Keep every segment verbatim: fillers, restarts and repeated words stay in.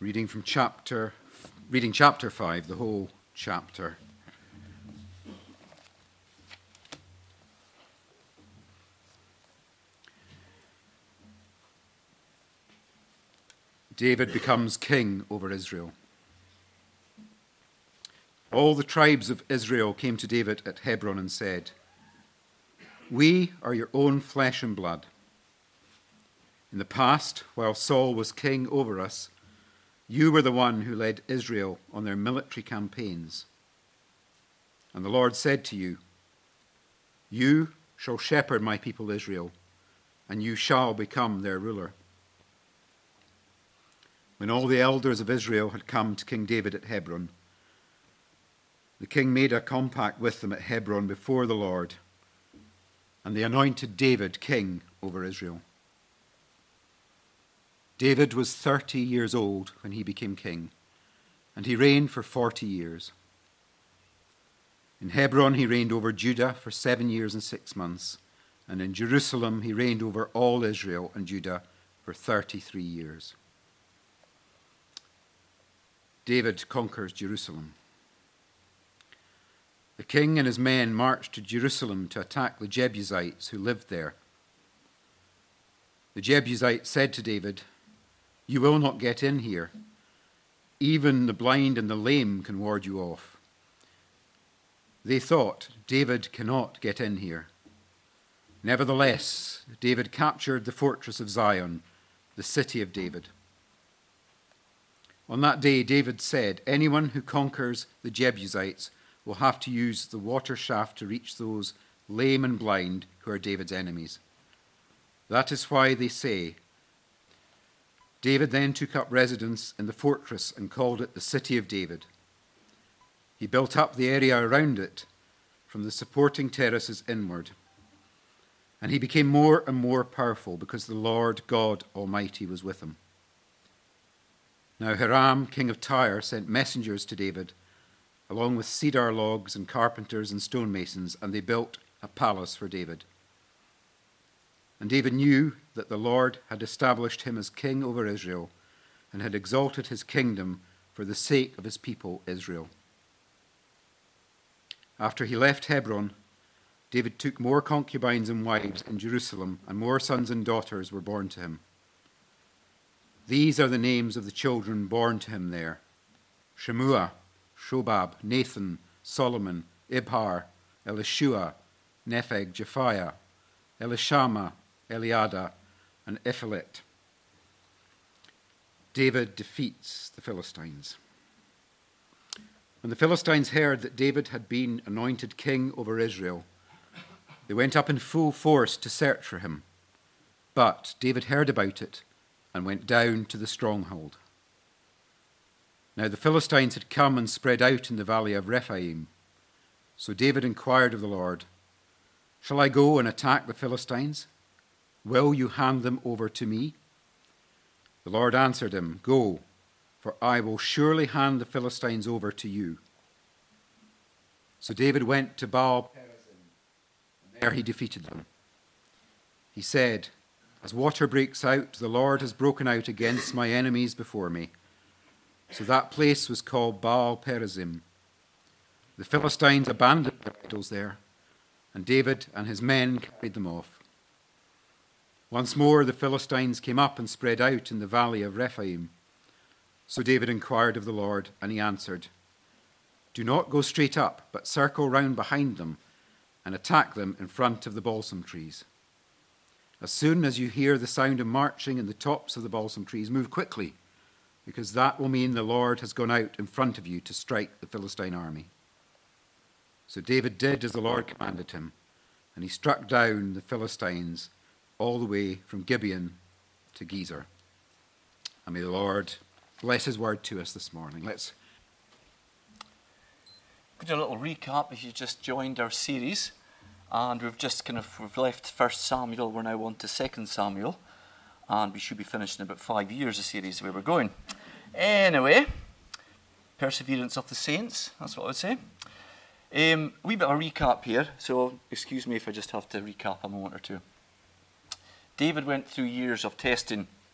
Reading from chapter, reading chapter five, the whole chapter. David becomes king over Israel. All the tribes of Israel came to David at Hebron and said, "We are your own flesh and blood. In the past, while Saul was king over us, you were the one who led Israel on their military campaigns. And the Lord said to you, 'You shall shepherd my people Israel, and you shall become their ruler.'" When all the elders of Israel had come to King David at Hebron, the king made a compact with them at Hebron before the Lord, and they anointed David king over Israel. David was thirty years old when he became king, and he reigned for forty years. In Hebron he reigned over Judah for seven years and six months, and in Jerusalem he reigned over all Israel and Judah for thirty-three years. David conquers Jerusalem. The king and his men marched to Jerusalem to attack the Jebusites who lived there. The Jebusites said to David, "You will not get in here. Even the blind and the lame can ward you off." They thought, "David cannot get in here." Nevertheless, David captured the fortress of Zion, the city of David. On that day, David said, "Anyone who conquers the Jebusites will have to use the water shaft to reach those lame and blind who are David's enemies. That is why they say." David then took up residence in the fortress and called it the City of David. He built up the area around it from the supporting terraces inward. And he became more and more powerful because the Lord God Almighty was with him. Now Hiram, king of Tyre, sent messengers to David, along with cedar logs and carpenters and stonemasons, and they built a palace for David. And David knew that the Lord had established him as king over Israel and had exalted his kingdom for the sake of his people Israel. After he left Hebron, David took more concubines and wives in Jerusalem, and more sons and daughters were born to him. These are the names of the children born to him there: Shemua, Shobab, Nathan, Solomon, Ibhar, Elishua, Nepheg, Japhiah, Elishama, Eliada, and Ephelet. David defeats the Philistines. When the Philistines heard that David had been anointed king over Israel, they went up in full force to search for him. But David heard about it and went down to the stronghold. Now the Philistines had come and spread out in the valley of Rephaim. So David inquired of the Lord, "Shall I go and attack the Philistines? Will you hand them over to me?" The Lord answered him, "Go, for I will surely hand the Philistines over to you." So David went to Baal Perazim, and there he defeated them. He said, "As water breaks out, the Lord has broken out against my enemies before me." So that place was called Baal Perazim. The Philistines abandoned their idols there, and David and his men carried them off. Once more the Philistines came up and spread out in the valley of Rephaim. So David inquired of the Lord, and he answered, "Do not go straight up, but circle round behind them and attack them in front of the balsam trees. As soon as you hear the sound of marching in the tops of the balsam trees, move quickly, because that will mean the Lord has gone out in front of you to strike the Philistine army." So David did as the Lord commanded him, and he struck down the Philistines all the way from Gibeon to Gezer. And may the Lord bless his word to us this morning. Let's do a little recap if you just joined our series. And we've just kind of we've left First Samuel, we're now on to Second Samuel. And we should be finished in about five years, the series where we're going. Anyway, perseverance of the saints, that's what I would say. Um, a wee bit of a recap here, so excuse me if I just have to recap a moment or two. David went through years of testing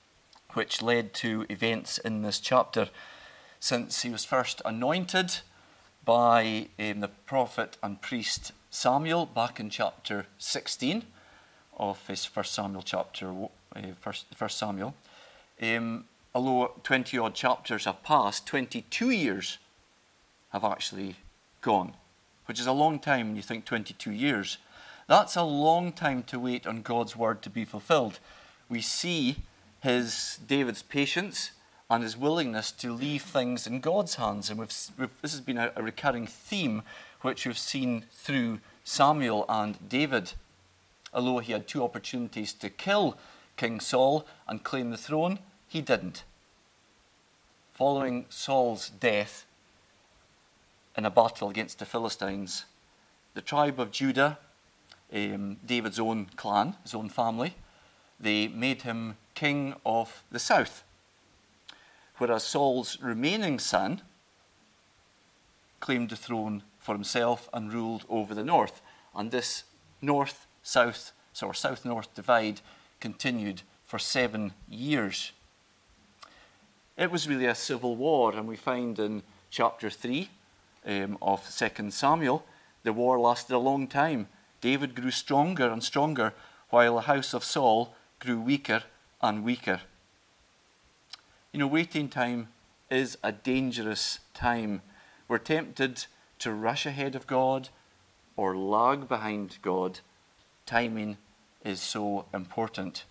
which led to events in this chapter. Since he was first anointed by um, the prophet and priest Samuel back in chapter sixteen of his First Samuel chapter, uh, First, First Samuel. Um, although twenty odd chapters have passed, twenty-two years have actually gone, which is a long time when you think twenty-two years. That's a long time to wait on God's word to be fulfilled. We see his David's patience and his willingness to leave things in God's hands. And we've, we've, this has been a, a recurring theme which we've seen through Samuel and David. Although he had two opportunities to kill King Saul and claim the throne, he didn't. Following Saul's death in a battle against the Philistines, the tribe of Judah, um, David's own clan, his own family, they made him king of the south. Whereas Saul's remaining son claimed the throne for himself and ruled over the north. And this north-south, or south-north divide continued for seven years. It was really a civil war, and we find in chapter three um, of Second Samuel, the war lasted a long time. David grew stronger and stronger, while the house of Saul grew weaker and weaker. You know, waiting time is a dangerous time. We're tempted to rush ahead of God or lag behind God. Timing is so important.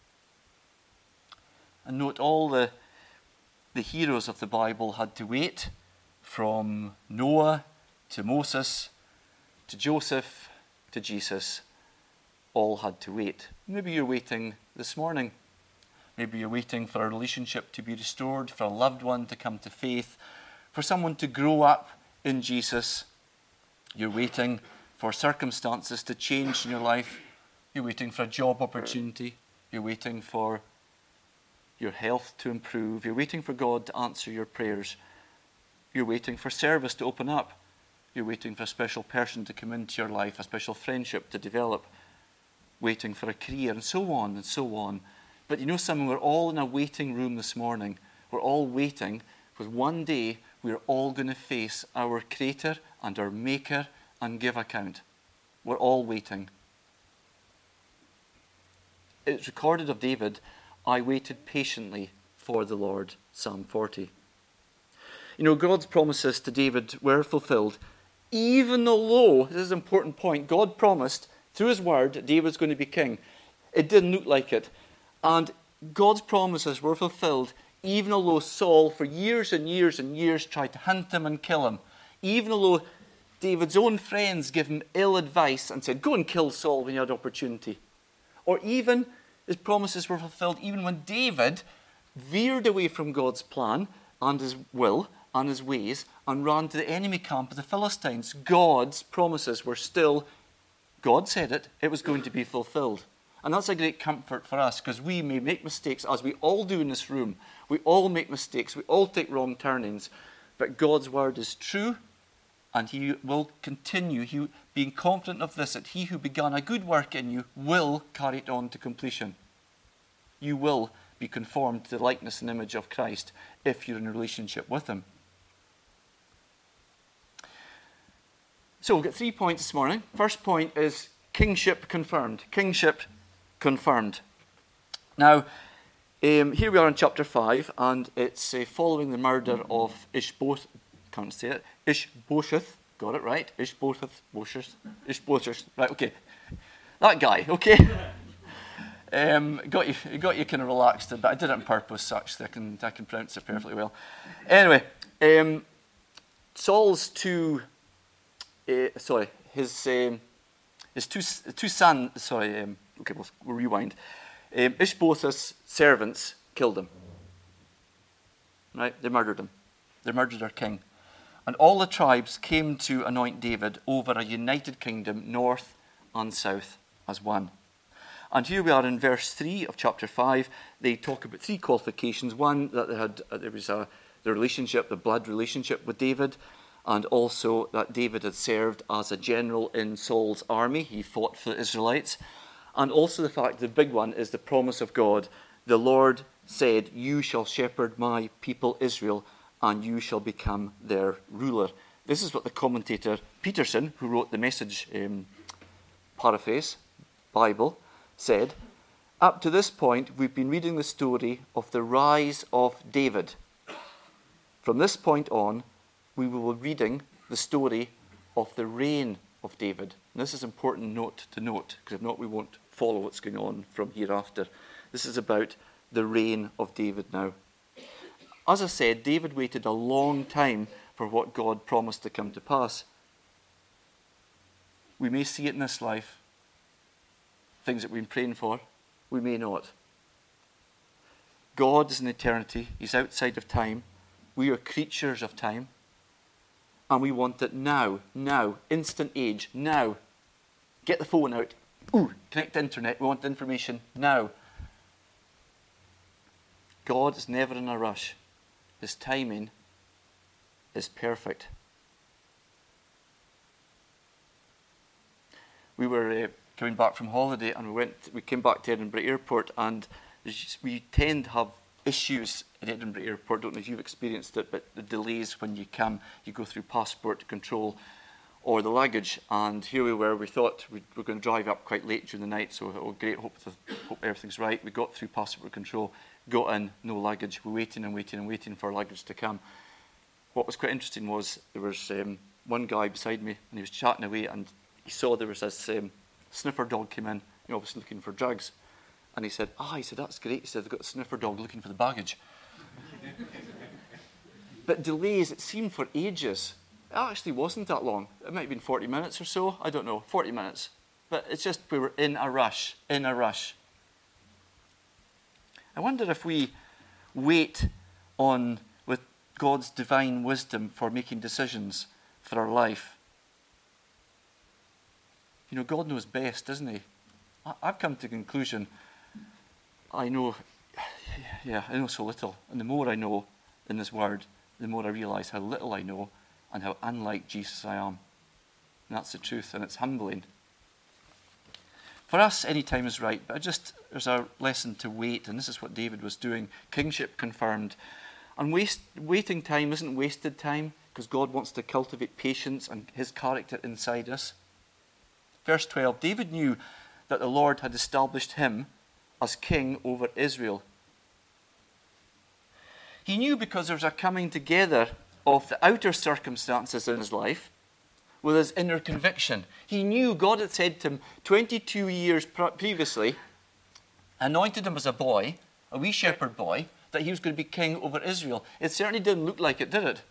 And note, all the, the heroes of the Bible had to wait, from Noah to Moses to Joseph to Jesus. All had to wait. Maybe you're waiting this morning. Maybe you're waiting for a relationship to be restored, for a loved one to come to faith, for someone to grow up in Jesus. You're waiting for circumstances to change in your life. You're waiting for a job opportunity. You're waiting for your health to improve. You're waiting for God to answer your prayers. You're waiting for service to open up. You're waiting for a special person to come into your life, a special friendship to develop. Waiting for a career, and so on and so on. But you know something, we're all in a waiting room this morning. We're all waiting, because one day we're all going to face our Creator and our Maker and give account. We're all waiting. It's recorded of David, I waited patiently for the Lord, Psalm forty. You know, God's promises to David were fulfilled, even though, this is an important point, God promised through his word that David's going to be king. It didn't look like it. And God's promises were fulfilled, even though Saul, for years and years and years, tried to hunt him and kill him. Even though David's own friends gave him ill advice and said, go and kill Saul when you had opportunity. Or even his promises were fulfilled even when David veered away from God's plan and his will and his ways and ran to the enemy camp of the Philistines. God's promises were still, God said it, it was going to be fulfilled. And that's a great comfort for us, because we may make mistakes, as we all do in this room. We all make mistakes. We all take wrong turnings. But God's word is true, and he will continue. He, being confident of this, that he who began a good work in you will carry it on to completion. You will be conformed to the likeness and image of Christ if you're in a relationship with him. So we've got three points this morning. First point is kingship confirmed. Kingship confirmed. Now, um, here we are in chapter five, and it's uh, following the murder of Ishbosheth. Can't say it. Ishbosheth. Got it right. Ishbosheth. Bosheth. Ishbosheth. Right. Okay. That guy. Okay. um, got you. Got you kind of relaxed, but I did it on purpose. Actually, I can I can pronounce it perfectly well. Anyway, um, Saul's two. Uh, sorry, his um, his two two sons. Sorry. Um, Okay, we'll, we'll rewind. Um, Ishbosheth's servants killed him. Right? They murdered him. They murdered our king. And all the tribes came to anoint David over a united kingdom, north and south, as one. And here we are in verse three of chapter five. They talk about three qualifications. One, that they had uh, there was a the relationship, the blood relationship with David, and also that David had served as a general in Saul's army. He fought for the Israelites. And also the fact, the big one, is the promise of God. The Lord said, "You shall shepherd my people Israel, and you shall become their ruler." This is what the commentator Peterson, who wrote the Message um, paraphrase Bible, said. Up to this point, we've been reading the story of the rise of David. From this point on, we will be reading the story of the reign of David. And this is an important note to note, because if not, we won't follow what's going on from hereafter. This is about the reign of David now. As I said, David waited a long time for what God promised to come to pass. We may see it in this life, things that we've been praying for. We may not. God is in eternity. He's outside of time. We are creatures of time. And we want it now, now, instant age, now. Get the phone out. Ooh, connect to internet. We want the information now. God is never in a rush. His timing is perfect. We were uh, coming back from holiday, and we went. We came back to Edinburgh Airport, and we tend to have issues at Edinburgh Airport. I don't know if you've experienced it, but the delays when you come, you go through passport control or the luggage. And here we were. We thought we were going to drive up quite late during the night, so oh great, hope, to, hope everything's right. We got through passport control, got in, no luggage. We're waiting and waiting and waiting for our luggage to come. What was quite interesting was there was um, one guy beside me, and he was chatting away, and he saw there was this um, sniffer dog came in, you know, obviously looking for drugs. And he said, ah, he said, that's great. He said, they've got a sniffer dog looking for the baggage. But delays, it seemed for ages. It actually wasn't that long. It might have been forty minutes or so. I don't know, forty minutes. But it's just we were in a rush, in a rush. I wonder if we wait on with God's divine wisdom for making decisions for our life. You know, God knows best, doesn't he? I've come to the conclusion, I know, yeah, I know so little. And the more I know in this word, the more I realise how little I know and how unlike Jesus I am. And that's the truth, and it's humbling. For us, any time is right, but I just, there's a lesson to wait, and this is what David was doing. Kingship confirmed. And waste, waiting time isn't wasted time, because God wants to cultivate patience and his character inside us. Verse twelve, David knew that the Lord had established him as king over Israel. He knew because there was a coming together of the outer circumstances in his life with his inner conviction. He knew God had said to him twenty-two years previously, anointed him as a boy, a wee shepherd boy, that he was going to be king over Israel. It certainly didn't look like it, did it?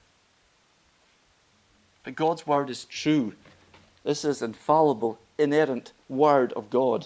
But God's word is true. This is infallible, inerrant word of God.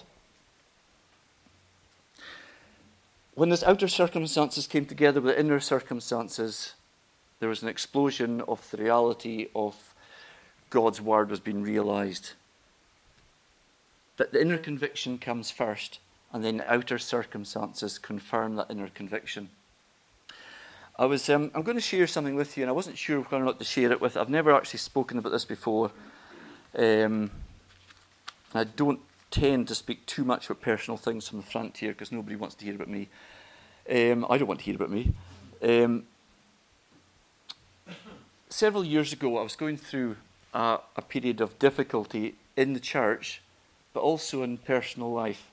When these outer circumstances came together with the inner circumstances, there was an explosion of the reality of God's word was being realized. That the inner conviction comes first, and then the outer circumstances confirm that inner conviction. I was, um, I'm going to share something with you, and I wasn't sure whether or not to share it with. I've never actually spoken about this before. Um, I don't tend to speak too much about personal things from the front here, because nobody wants to hear about me. Um, I don't want to hear about me. Um, several years ago, I was going through a, a period of difficulty in the church, but also in personal life.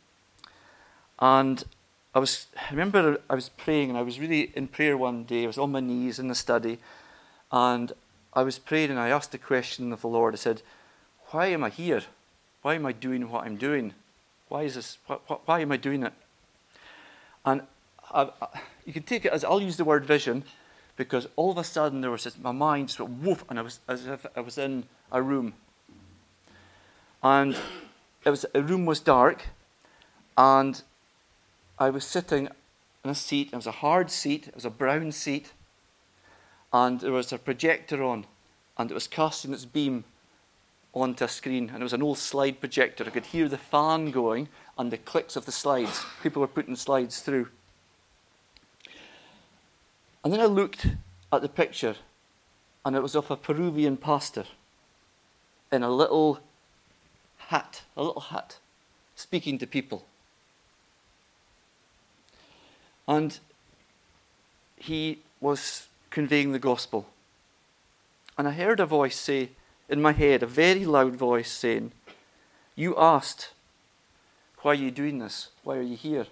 And I was, I remember I was praying, and I was really in prayer one day. I was on my knees in the study, and I was praying, and I asked the question of the Lord. I said, why am I here? Why am I doing what I'm doing? Why is this? Why, why am I doing it? And I, I, you can take it as, I'll use the word vision, because all of a sudden there was this, my mind just went woof, and I was as if I was in a room. And it was, the room was dark, and I was sitting in a seat. It was a hard seat. It was a brown seat. And there was a projector on, and it was casting its beam onto a screen. And it was an old slide projector. I could hear the fan going and the clicks of the slides. People were putting slides through. And then I looked at the picture, and it was of a Peruvian pastor in a little hut, a little hut, speaking to people. And he was conveying the gospel. And I heard a voice say in my head, a very loud voice saying, "You asked, why are you doing this? Why are you here?"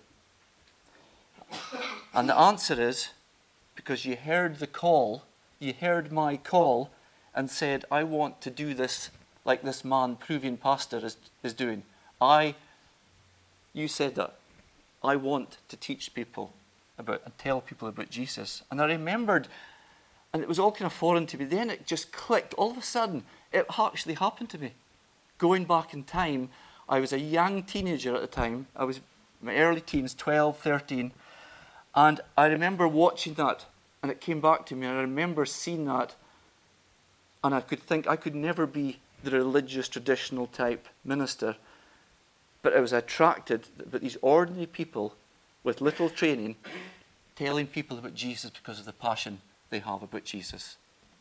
And the answer is, because you heard the call, you heard my call, and said, I want to do this like this man, Peruvian pastor, is, is doing. I, you said that. I want to teach people about and tell people about Jesus. And I remembered, and it was all kind of foreign to me. Then it just clicked. All of a sudden, it actually happened to me. Going back in time, I was a young teenager at the time. I was in my early teens, twelve, thirteen. And I remember watching that, and it came back to me. And I remember seeing that, and I could think I could never be the religious, traditional type minister. But I was attracted by these ordinary people with little training telling people about Jesus because of the passion they have about Jesus.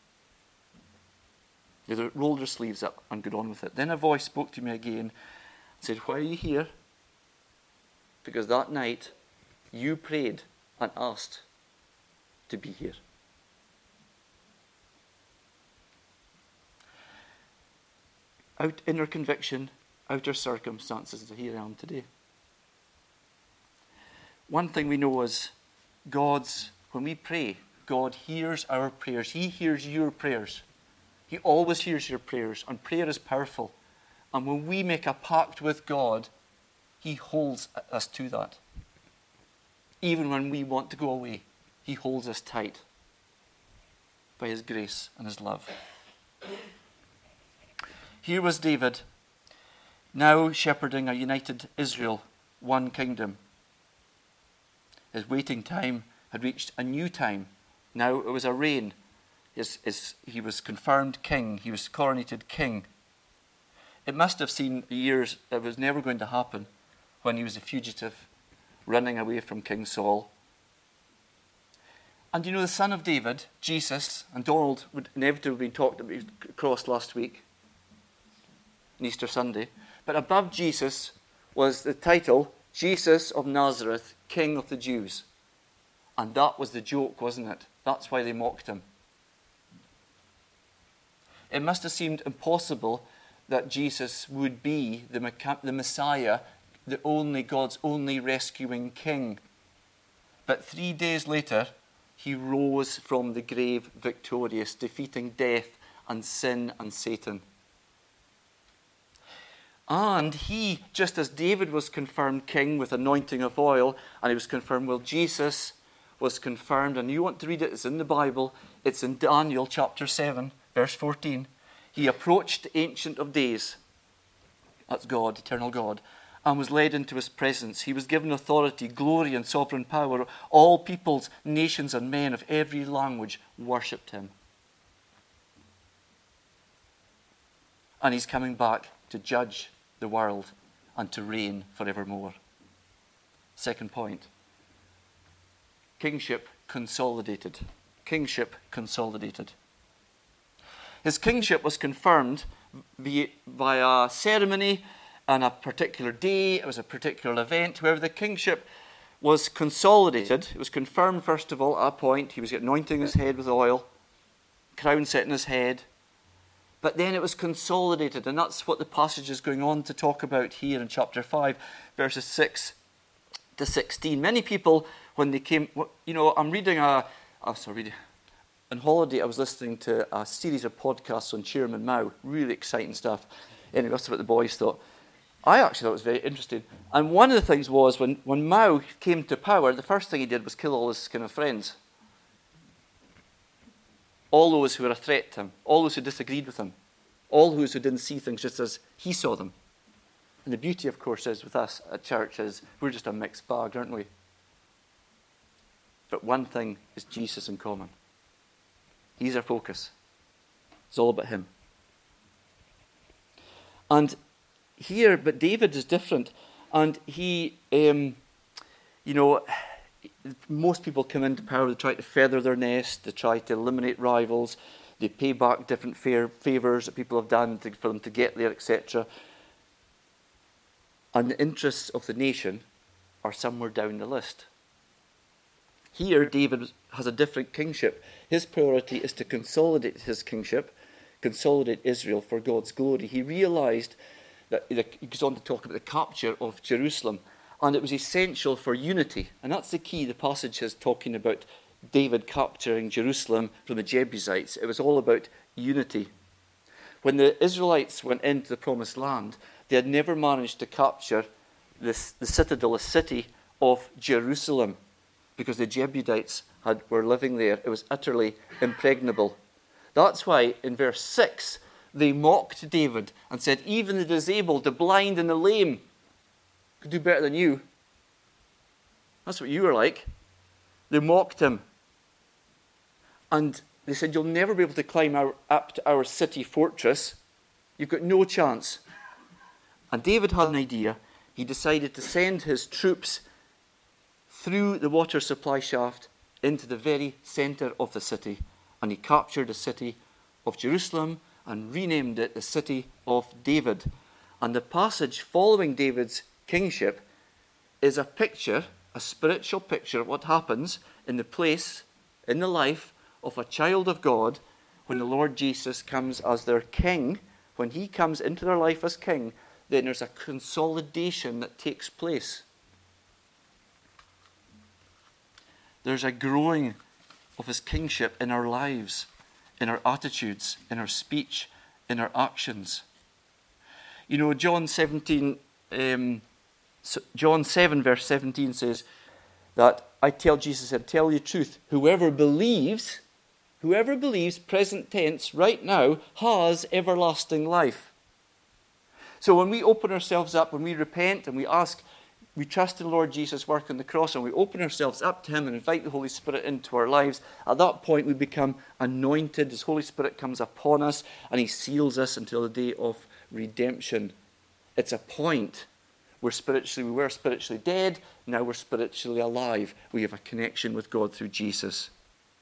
They rolled their sleeves up and got on with it. Then a voice spoke to me again and said, why are you here? Because that night you prayed and asked to be here. Out inner conviction, outer circumstances, and here I am today. One thing we know is God's, when we pray, God hears our prayers. He hears your prayers. He always hears your prayers, and prayer is powerful. And when we make a pact with God, He holds us to that. Even when we want to go away, He holds us tight by His grace and His love. Here was David, now shepherding a united Israel, one kingdom. His waiting time had reached a new time. Now it was a reign. His, his, he was confirmed king. He was coronated king. It must have seemed years it was never going to happen when he was a fugitive running away from King Saul. And you know, the son of David, Jesus, and Donald would inevitably be talked about across last week, on Easter Sunday. But above Jesus was the title, Jesus of Nazareth, King of the Jews. And that was the joke, wasn't it? That's why they mocked him. It must have seemed impossible that Jesus would be the, the Messiah, the only God's only rescuing king. But three days later, he rose from the grave victorious, defeating death and sin and Satan. And he, just as David was confirmed king with anointing of oil, and he was confirmed, well, Jesus was confirmed, and you want to read it, it's in the Bible, it's in Daniel chapter seven, verse fourteen. He approached the Ancient of Days, that's God, eternal God, and was led into his presence. He was given authority, glory, and sovereign power. All peoples, nations, and men of every language worshipped him. And he's coming back to judge the world and to reign forevermore. Second point. Kingship consolidated. Kingship consolidated. His kingship was confirmed by a ceremony on a particular day. It was a particular event. However, the kingship was consolidated. It was confirmed, first of all, at a point. He was anointing his head with oil, crown set in his head. But then it was consolidated, and that's what the passage is going on to talk about here in chapter five, verses six to sixteen. Many people, when they came, you know, I'm reading a, oh, sorry, on holiday I was listening to a series of podcasts on Chairman Mao, really exciting stuff. Anyway, that's what the boys thought. I actually thought it was very interesting. And one of the things was, when, when Mao came to power, the first thing he did was kill all his kind of friends. All those who were a threat to him, all those who disagreed with him, all those who didn't see things just as he saw them. And the beauty, of course, is with us at church is we're just a mixed bag, aren't we? But one thing is Jesus in common. He's our focus. It's all about him. And here, but David is different. And he, um, you know, most people come into power, they try to feather their nest, they try to eliminate rivals, they pay back different fair favours that people have done to, for them to get there, et cetera. And the interests of the nation are somewhere down the list. Here, David has a different kingship. His priority is to consolidate his kingship, consolidate Israel for God's glory. He realized that, he goes on to talk about the capture of Jerusalem, and it was essential for unity. And that's the key. The passage is talking about David capturing Jerusalem from the Jebusites. It was all about unity. When the Israelites went into the promised land, they had never managed to capture this, the citadel, the city of Jerusalem, because the Jebusites had, were living there. It was utterly impregnable. That's why in verse six, they mocked David and said, even the disabled, the blind and the lame could do better than you. That's what you were like. They mocked him. And they said, you'll never be able to climb our, up to our city fortress. You've got no chance. And David had an idea. He decided to send his troops through the water supply shaft into the very center of the city. And he captured the city of Jerusalem and renamed it the city of David. And the passage following David's kingship is a picture, a spiritual picture of what happens in the place, in the life of a child of God when the Lord Jesus comes as their king. When he comes into their life as king, then there's a consolidation that takes place. There's a growing of his kingship in our lives, in our attitudes, in our speech, in our actions. You know, John seventeen, um, John seven verse seventeen says that I tell Jesus, I tell you the truth, whoever believes, whoever believes, present tense, right now, has everlasting life. So when we open ourselves up, when we repent and we ask, we trust in the Lord Jesus' work on the cross, and we open ourselves up to him and invite the Holy Spirit into our lives, at that point we become anointed. His Holy Spirit comes upon us and he seals us until the day of redemption. It's a point where spiritually we were spiritually dead, now we're spiritually alive. We have a connection with God through Jesus.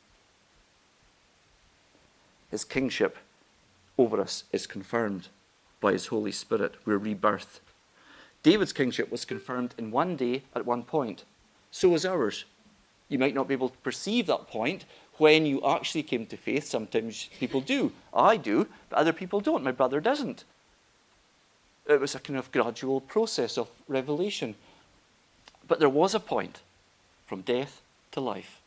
His kingship over us is confirmed by his Holy Spirit. We're rebirthed. David's kingship was confirmed in one day at one point. So is ours. You might not be able to perceive that point when you actually came to faith. Sometimes people do. I do, but other people don't. My brother doesn't. It was a kind of gradual process of revelation. But there was a point from death to life.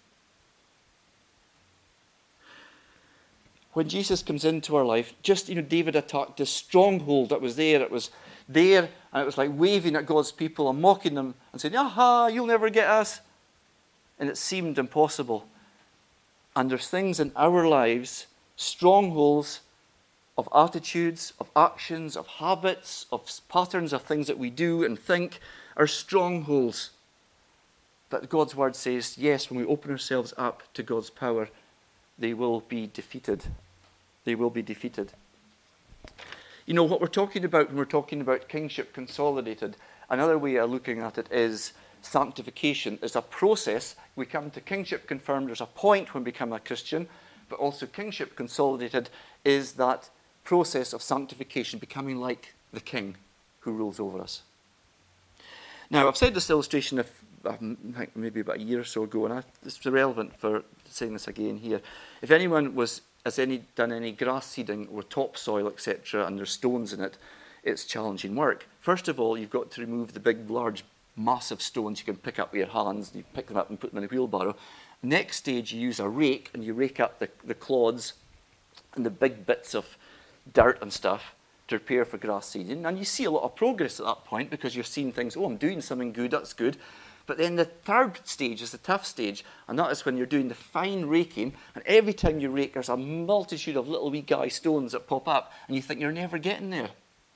When Jesus comes into our life, just, you know, David attacked this stronghold that was there. It was there, and it was like waving at God's people and mocking them and saying, aha, you'll never get us. And it seemed impossible. And there's things in our lives, strongholds of attitudes, of actions, of habits, of patterns of things that we do and think are strongholds. But God's word says, yes, when we open ourselves up to God's power, they will be defeated. They will be defeated. You know, what we're talking about when we're talking about kingship consolidated, another way of looking at it is sanctification. There's a process. We come to kingship confirmed. There's a point when we become a Christian, but also kingship consolidated is that process of sanctification, becoming like the king who rules over us. Now, I've said this illustration of, I think maybe about a year or so ago, and I, it's relevant for saying this again here. If anyone was has any done any grass seeding or topsoil, et cetera, and there's stones in it, it's challenging work. First of all, you've got to remove the big, large, massive stones you can pick up with your hands. You pick them up and put them in a wheelbarrow. Next stage, you use a rake, and you rake up the, the clods and the big bits of dirt and stuff to prepare for grass seeding. And you see a lot of progress at that point because you're seeing things, oh, I'm doing something good, that's good. But then the third stage is the tough stage, and that is when you're doing the fine raking, and every time you rake, there's a multitude of little wee guy stones that pop up, and you think you're never getting there.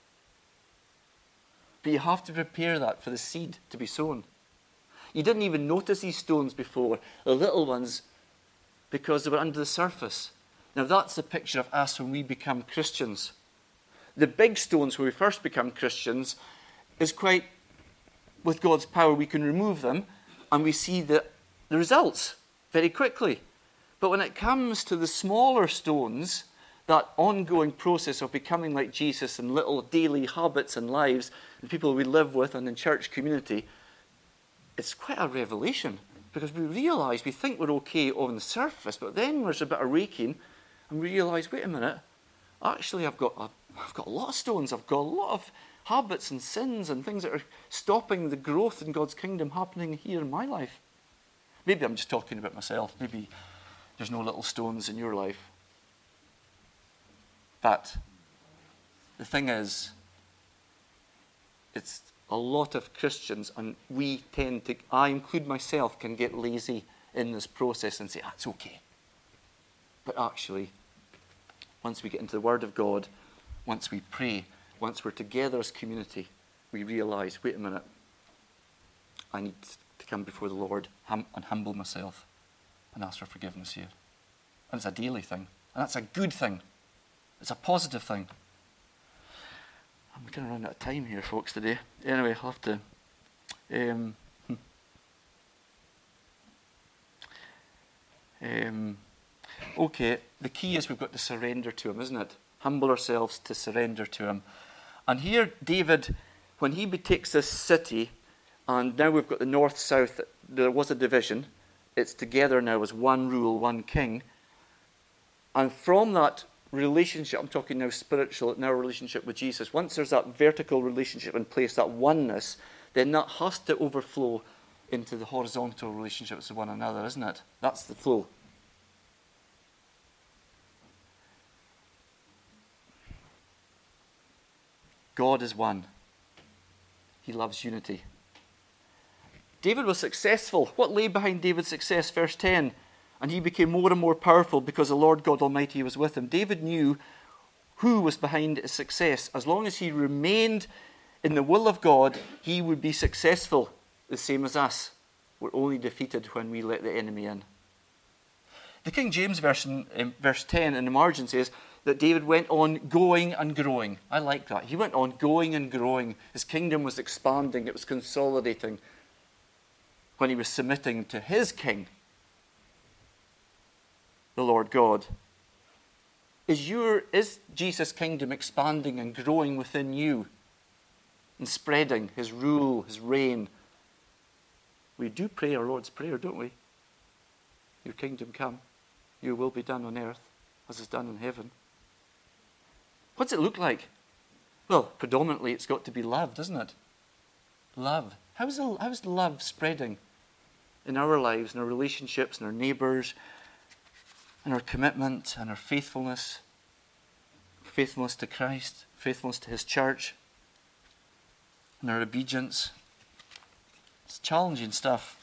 But you have to prepare that for the seed to be sown. You didn't even notice these stones before, the little ones, because they were under the surface. Now that's the picture of us when we become Christians. The big stones when we first become Christians is quite, with God's power, we can remove them and we see the, the results very quickly. But when it comes to the smaller stones, that ongoing process of becoming like Jesus and little daily habits and lives, the people we live with and in church community, it's quite a revelation Because we realise, we think we're okay on the surface, but then there's a bit of raking, and we realise, wait a minute, actually I've got a, I've got a lot of stones, I've got a lot of habits and sins and things that are stopping the growth in God's kingdom happening here in my life. Maybe I'm just talking about myself. Maybe there's no little stones in your life. But the thing is, it's a lot of Christians, and we tend to, I include myself, can get lazy in this process and say, ah, it's okay. But actually, once we get into the Word of God, once we pray, once we're together as community, we realise, wait a minute, I need to come before the Lord hum- and humble myself and ask for forgiveness here. And it's a daily thing. And that's a good thing. It's a positive thing. I'm going to run out of time here, folks, today. Anyway, I'll have to... Um, hmm. um, okay, the key is we've got to surrender to him, isn't it? Humble ourselves to surrender to him. And here, David, when he takes this city, and now we've got the north-south, there was a division. It's together now as one rule, one king. And from that relationship, I'm talking now spiritual, now relationship with Jesus, once there's that vertical relationship in place, that oneness, then that has to overflow into the horizontal relationships with one another, isn't it? That's the flow. God is one. He loves unity. David was successful. What lay behind David's success? Verse ten. And he became more and more powerful because the Lord God Almighty was with him. David knew who was behind his success. As long as he remained in the will of God, he would be successful, the same as us. We're only defeated when we let the enemy in. The King James version, um, verse ten in the margin says that David went on going and growing. I like that. He went on going and growing. His kingdom was expanding. It was consolidating when he was submitting to his king, the Lord God. Is your is Jesus' kingdom expanding and growing within you and spreading his rule, his reign? We do pray our Lord's Prayer, don't we? Your kingdom come, your will be done on earth as is done in heaven. What's it look like? Well, predominantly it's got to be love, doesn't it? Love. How's the, how's the love spreading in our lives, in our relationships, in our neighbours, and our commitment and our faithfulness, faithfulness to Christ, faithfulness to his church, and our obedience? It's challenging stuff.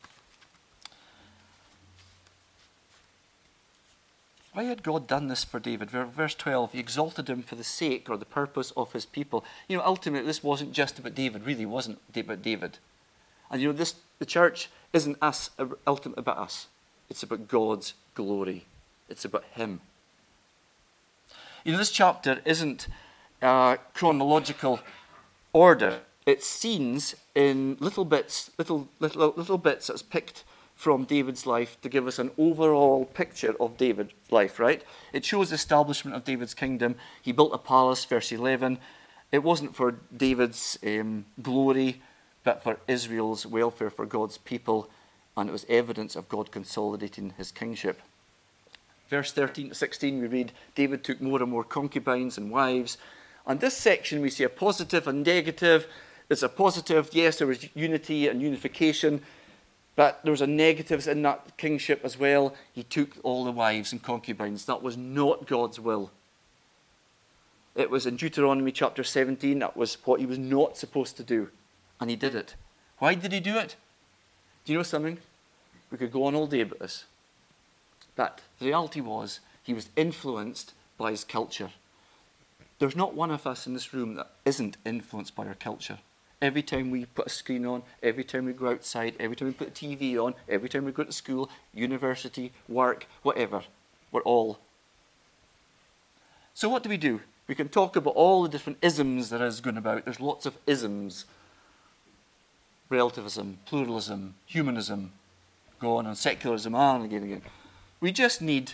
Why had God done this for David? Verse twelve, he exalted him for the sake or the purpose of his people. You know, ultimately this wasn't just about David, really wasn't about David. And you know, this the church isn't us, ultimately about us. It's about God's glory. It's about him. You know, this chapter isn't uh, chronological order. It's scenes in little bits, little, little, little bits that's picked from David's life to give us an overall picture of David's life, right? It shows the establishment of David's kingdom. He built a palace, verse eleven. It wasn't for David's um, glory, but for Israel's welfare, for God's people. And it was evidence of God consolidating his kingship. Verse thirteen to sixteen, we read, David took more and more concubines and wives. And this section, we see a positive and negative. There's a positive, yes, there was unity and unification, but there was a negatives in that kingship as well. He took all the wives and concubines. That was not God's will. It was in Deuteronomy chapter seventeen, that was what he was not supposed to do. And he did it. Why did he do it? Do you know something? We could go on all day about this. But the reality was, he was influenced by his culture. There's not one of us in this room that isn't influenced by our culture. Every time we put a screen on, every time we go outside, every time we put a T V on, every time we go to school, university, work, whatever, we're all. So what do we do? We can talk about all the different isms there is going about. There's lots of isms. Relativism, pluralism, humanism, go on, and secularism, on again and again. We just need,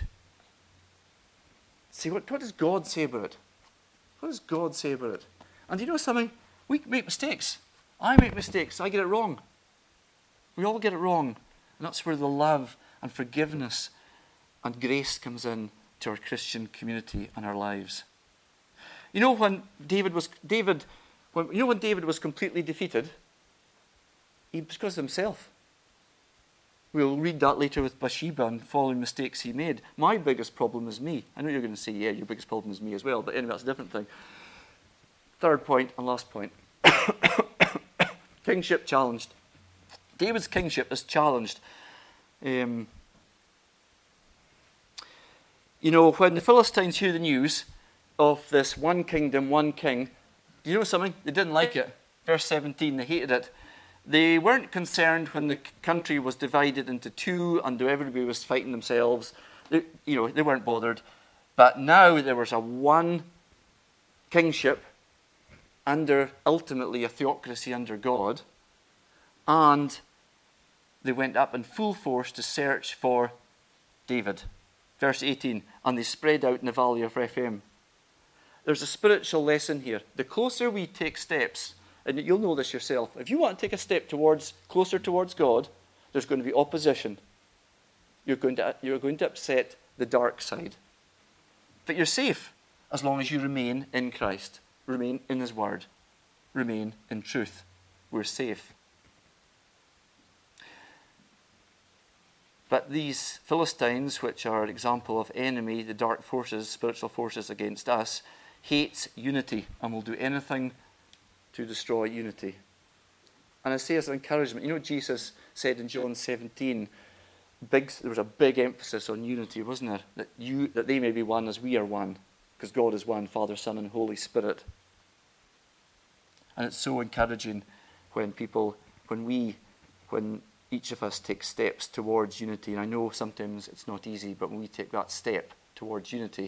see, what, what does God say about it? What does God say about it? And you know something? We make mistakes. I make mistakes. I get it wrong. We all get it wrong. And that's where the love and forgiveness and grace comes in to our Christian community and our lives. You know when David was David, when, you know when David was completely defeated? It was because of himself. We'll read that later with Bathsheba and following mistakes he made. My biggest problem is me. I know you're going to say, yeah, your biggest problem is me as well, but anyway, that's a different thing. Third point and last point. Kingship challenged. David's kingship is challenged. Um, you know, when the Philistines hear the news of this one kingdom, one king, do you know something? They didn't like it. Verse seventeen, they hated it. They weren't concerned when the country was divided into two and everybody was fighting themselves. They, you know, they weren't bothered. But now there was a one kingship under, ultimately, a theocracy under God. And they went up in full force to search for David. Verse eighteen, and they spread out in the valley of Rephaim. There's a spiritual lesson here. The closer we take steps, and you'll know this yourself, if you want to take a step towards closer towards God, there's going to be opposition. You're going to, you're going to upset the dark side. But you're safe as long as you remain in Christ, remain in His Word, remain in truth. We're safe. But these Philistines, which are an example of enemy, the dark forces, spiritual forces against us, hate unity and will do anything to destroy unity. And I say as an encouragement, you know Jesus said in John seventeen, big, there was a big emphasis on unity, wasn't there? That you, that they may be one as we are one, because God is one, Father, Son, and Holy Spirit. And it's so encouraging when people, when we, when each of us takes steps towards unity. And I know sometimes it's not easy, but when we take that step towards unity,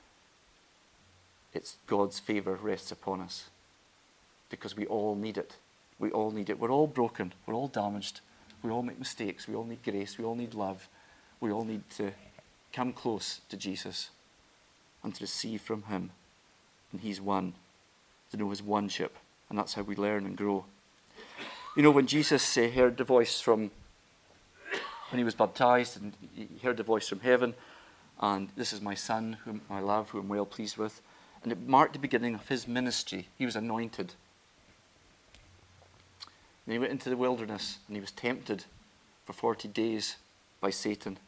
it's God's favour rests upon us. Because we all need it. We all need it. We're all broken. We're all damaged. We all make mistakes. We all need grace. We all need love. We all need to come close to Jesus and to receive from Him. And He's one. To know His oneship. And that's how we learn and grow. You know, when Jesus uh, heard the voice from, when He was baptized, and He heard the voice from heaven, and this is my Son, whom I love, whom I'm well pleased with, and it marked the beginning of His ministry. He was anointed. And He went into the wilderness, and He was tempted for forty days by Satan.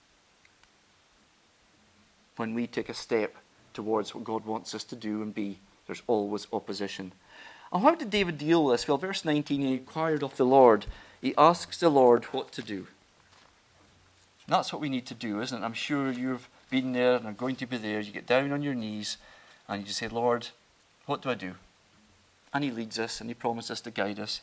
When we take a step towards what God wants us to do and be, there's always opposition. And how did David deal with this? Well, verse nineteen, he inquired of the Lord. He asks the Lord what to do. And that's what we need to do, isn't it? I'm sure you've been there and are going to be there. You get down on your knees and you just say, Lord, what do I do? And He leads us and He promises us to guide us.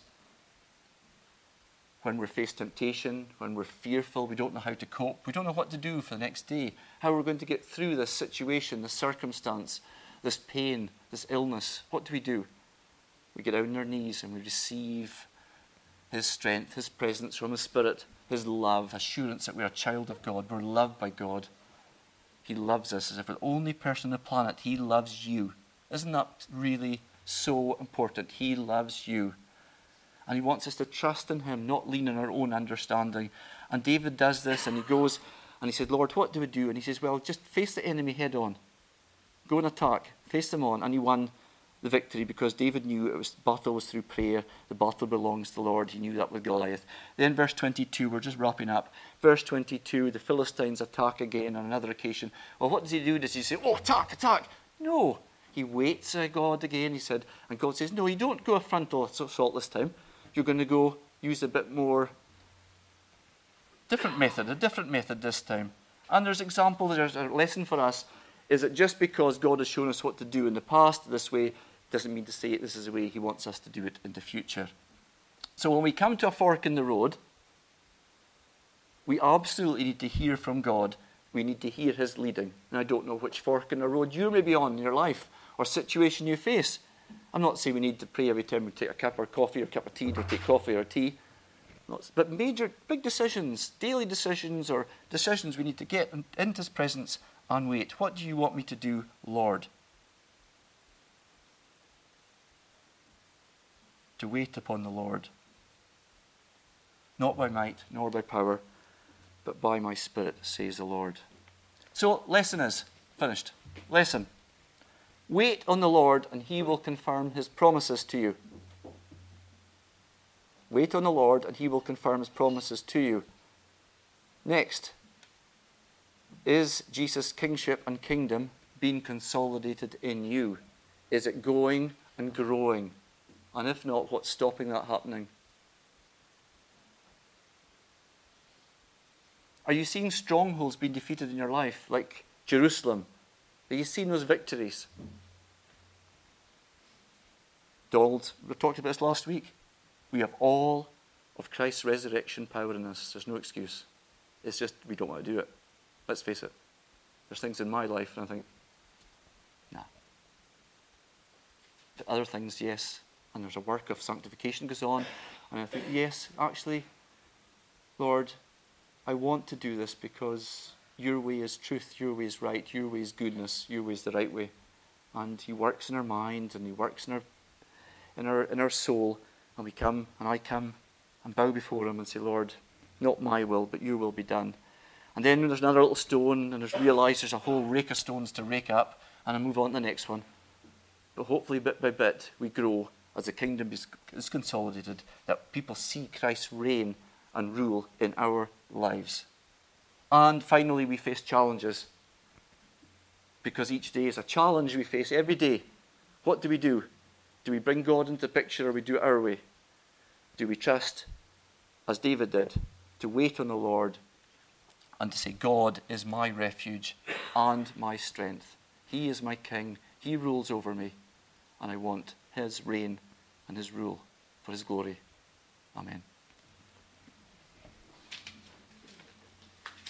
When we're faced temptation, when we're fearful, we don't know how to cope, we don't know what to do for the next day, how we're going to get through this situation, this circumstance, this pain, this illness. What do we do? We get down on our knees and we receive His strength, His presence from His Spirit, His love, assurance that we're a child of God, we're loved by God. He loves us as if we're the only person on the planet. He loves you. Isn't that really so important? He loves you. And He wants us to trust in Him, not lean on our own understanding. And David does this, and he goes and he said, Lord, what do we do? And he says, well, just face the enemy head on. Go and attack. Face them on. And he won the victory because David knew it was the battle was through prayer. The battle belongs to the Lord. He knew that with Goliath. Then verse twenty-two, we're just wrapping up. Verse twenty-two, the Philistines attack again on another occasion. Well, what does he do? Does he say, oh, attack, attack? No. He waits uh, God again. He said, and God says, no, you don't go a frontal assault this time. You're going to go use a bit more different method, a different method this time. And there's example, there's a lesson for us, is that just because God has shown us what to do in the past this way, doesn't mean to say this is the way He wants us to do it in the future. So when we come to a fork in the road, we absolutely need to hear from God. We need to hear His leading. And I don't know which fork in the road you may be on in your life or situation you face. I'm not saying we need to pray every time we take a cup of coffee or a cup of tea, or take coffee or tea. But major, big decisions, daily decisions or decisions we need to get into His presence and wait. What do you want me to do, Lord? To wait upon the Lord. not by might, nor by power, but by my Spirit, says the Lord. So, lesson is finished. Lesson. Wait on the Lord, and he will confirm his promises to you. Wait on the Lord, and he will confirm his promises to you. Next. Is Jesus' kingship and kingdom being consolidated in you? Is it going and growing? And if not, what's stopping that happening? Are you seeing strongholds being defeated in your life, like Jerusalem? Are you seeing those victories? Donald, we talked about this last week. We have all of Christ's resurrection power in us. There's no excuse. It's just we don't want to do it. Let's face it. There's things in my life and I think, nah. But other things, yes. And there's a work of sanctification goes on. And I think, yes, actually, Lord, I want to do this because your way is truth, your way is right, your way is goodness, your way is the right way. And he works in our mind and he works in our in our in our soul. And we come and I come and bow before him and say, Lord, not my will, but your will be done. And then when there's another little stone and there's realised there's a whole rake of stones to rake up, and I move on to the next one. But hopefully bit by bit we grow as the kingdom is, is consolidated, that people see Christ reign and rule in our lives. And finally, we face challenges. Because each day is a challenge we face every day. What do we do? Do we bring God into the picture or we do it our way? Do we trust, as David did, to wait on the Lord and to say, God is my refuge and my strength. He is my king. He rules over me. And I want his reign and his rule for his glory. Amen.